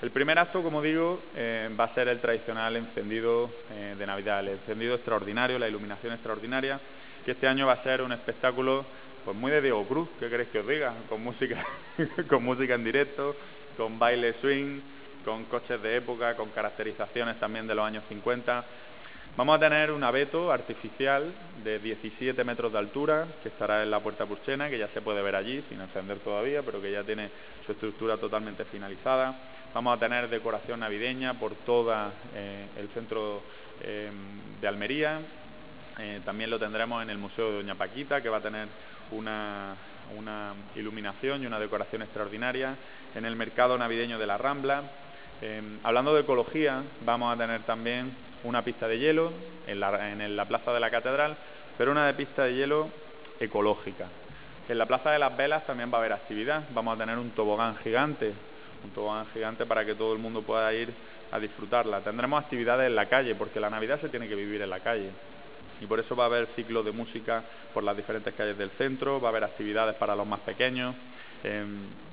El primer acto, como digo, va a ser el tradicional encendido de Navidad, el encendido extraordinario, la iluminación extraordinaria, que este año va a ser un espectáculo pues muy de Diego Cruz, ¿qué queréis que os diga? Con música, con música en directo, con baile swing, con coches de época, con caracterizaciones también de los años 50. Vamos a tener un abeto artificial de 17 metros de altura, que estará en la Puerta Purchena, que ya se puede ver allí, sin encender todavía, pero que ya tiene su estructura totalmente finalizada. Vamos a tener decoración navideña por todo el centro de Almería. También lo tendremos en el Museo de Doña Paquita, que va a tener una iluminación y una decoración extraordinaria. En el mercado navideño de la Rambla. Hablando de ecología, vamos a tener también una pista de hielo en la plaza de la Catedral, pero una pista de hielo ecológica. En la Plaza de las Velas también va a haber actividad. Vamos a tener un tobogán gigante para que todo el mundo pueda ir a disfrutarla. Tendremos actividades en la calle, porque la Navidad se tiene que vivir en la calle. Y por eso va a haber ciclos de música por las diferentes calles del centro, va a haber actividades para los más pequeños.